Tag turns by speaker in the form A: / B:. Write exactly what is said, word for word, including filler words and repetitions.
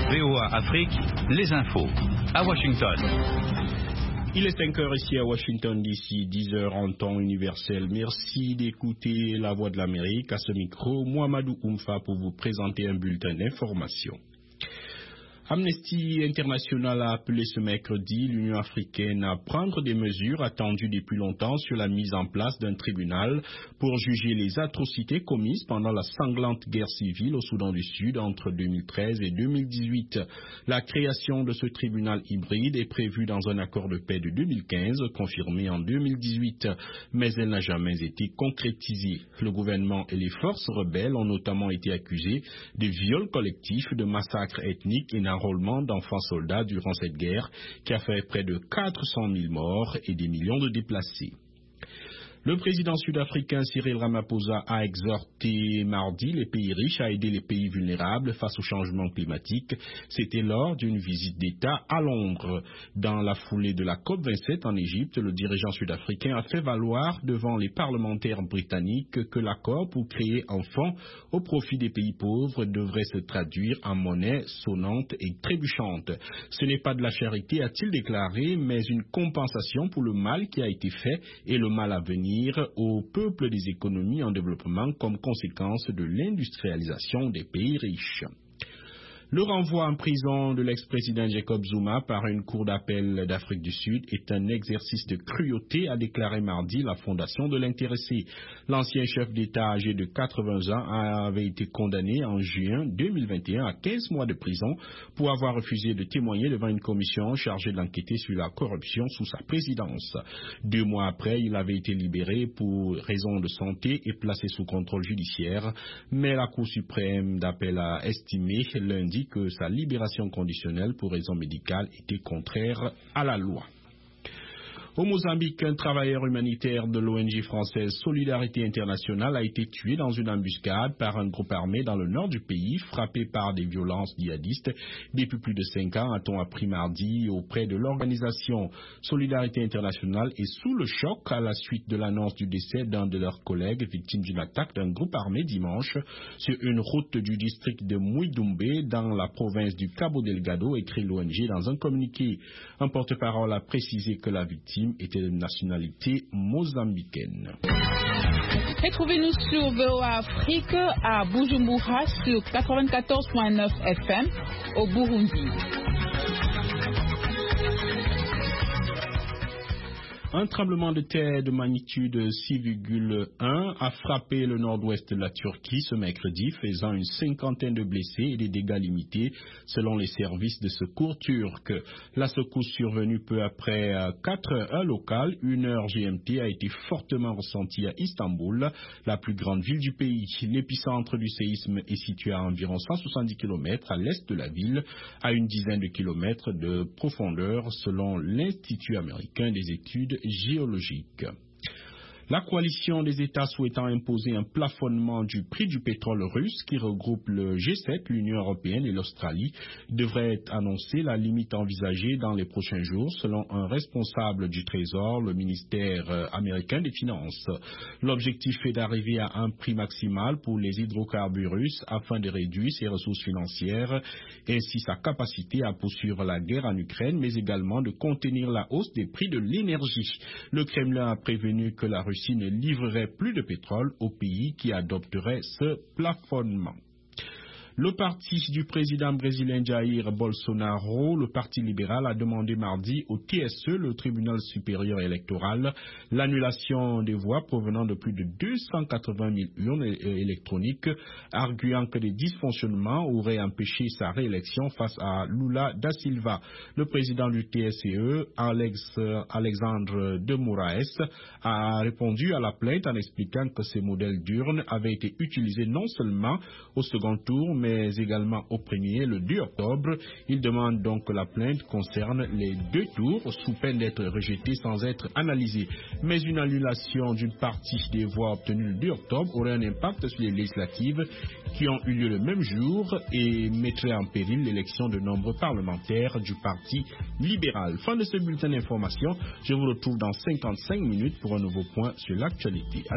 A: V O A Afrique, les infos. À Washington.
B: Il est cinq heures ici à Washington D C, dix heures en temps universel. Merci d'écouter La Voix de l'Amérique. À ce micro, Mohamedou Oumfa pour vous présenter un bulletin d'information. Amnesty International a appelé ce mercredi l'Union africaine à prendre des mesures attendues depuis longtemps sur la mise en place d'un tribunal pour juger les atrocités commises pendant la sanglante guerre civile au Soudan du Sud entre deux mille treize et deux mille dix-huit. La création de ce tribunal hybride est prévue dans un accord de paix de deux mille quinze, confirmé en deux mille dix-huit, mais elle n'a jamais été concrétisée. Le gouvernement et les forces rebelles ont notamment été accusés de viols collectifs, de massacres ethniques et enrôlement d'enfants soldats durant cette guerre qui a fait près de quatre cent mille morts et des millions de déplacés. Le président sud-africain Cyril Ramaphosa a exhorté mardi les pays riches à aider les pays vulnérables face au changement climatique. C'était lors d'une visite d'État à Londres. Dans la foulée de la COP vingt-sept en Égypte, le dirigeant sud-africain a fait valoir devant les parlementaires britanniques que l'accord pour créer un fonds au profit des pays pauvres devrait se traduire en monnaie sonnante et trébuchante. Ce n'est pas de la charité, a-t-il déclaré, mais une compensation pour le mal qui a été fait et le mal à venir au peuple des économies en développement comme conséquence de l'industrialisation des pays riches. Le renvoi en prison de l'ex-président Jacob Zuma par une cour d'appel d'Afrique du Sud est un exercice de cruauté, a déclaré mardi la fondation de l'intéressé. L'ancien chef d'État âgé de quatre-vingts ans avait été condamné en juin deux mille vingt et un à quinze mois de prison pour avoir refusé de témoigner devant une commission chargée d'enquêter sur la corruption sous sa présidence. Deux mois après, il avait été libéré pour raison de santé et placé sous contrôle judiciaire, mais la Cour suprême d'appel a estimé lundi que sa libération conditionnelle pour raison médicale était contraire à la loi. Au Mozambique, un travailleur humanitaire de l'O N G française Solidarité Internationale a été tué dans une embuscade par un groupe armé dans le nord du pays, frappé par des violences djihadistes. Depuis plus de cinq ans, a-t-on appris mardi auprès de l'organisation Solidarité Internationale est sous le choc à la suite de l'annonce du décès d'un de leurs collègues victime d'une attaque d'un groupe armé dimanche sur une route du district de Mouidoumbé dans la province du Cabo Delgado, écrit l'O N G dans un communiqué. Un porte-parole a précisé que la victime était de nationalité mozambicaine.
C: Retrouvez-nous sur V O A Afrique à Bujumbura sur quatre-vingt-quatorze virgule neuf F M au Burundi.
B: Un tremblement de terre de magnitude six virgule un a frappé le nord-ouest de la Turquie ce mercredi, faisant une cinquantaine de blessés et des dégâts limités selon les services de secours turcs. La secousse survenue peu après quatre heures locales, une heure G M T, a été fortement ressentie à Istanbul, la plus grande ville du pays. L'épicentre du séisme est situé à environ cent soixante-dix kilomètres à l'est de la ville, à une dizaine de kilomètres de profondeur selon l'Institut américain des études géologique. La coalition des États souhaitant imposer un plafonnement du prix du pétrole russe qui regroupe le G sept, l'Union européenne et l'Australie devrait annoncer la limite envisagée dans les prochains jours selon un responsable du Trésor, le ministère américain des Finances. L'objectif est d'arriver à un prix maximal pour les hydrocarbures russes afin de réduire ses ressources financières ainsi sa capacité à poursuivre la guerre en Ukraine, mais également de contenir la hausse des prix de l'énergie. Le Kremlin a prévenu que la Russie ne livrerait plus de pétrole au pays qui adopterait ce plafonnement. Le parti du président brésilien Jair Bolsonaro, le Parti libéral, a demandé mardi au T S E, le tribunal supérieur électoral, l'annulation des voix provenant de plus de deux cent quatre-vingt mille urnes électroniques, arguant que des dysfonctionnements auraient empêché sa réélection face à Lula da Silva. Le président du T S E, Alex, Alexandre de Moraes, a répondu à la plainte en expliquant que ces modèles d'urnes avaient été utilisés non seulement au second tour, mais mais également au premier, le deux octobre. Il demande donc que la plainte concerne les deux tours, sous peine d'être rejetée sans être analysée. Mais une annulation d'une partie des voix obtenues le deux octobre aurait un impact sur les législatives qui ont eu lieu le même jour et mettrait en péril l'élection de nombreux parlementaires du Parti libéral. Fin de ce bulletin d'information. Je vous retrouve dans cinquante-cinq minutes pour un nouveau point sur l'actualité.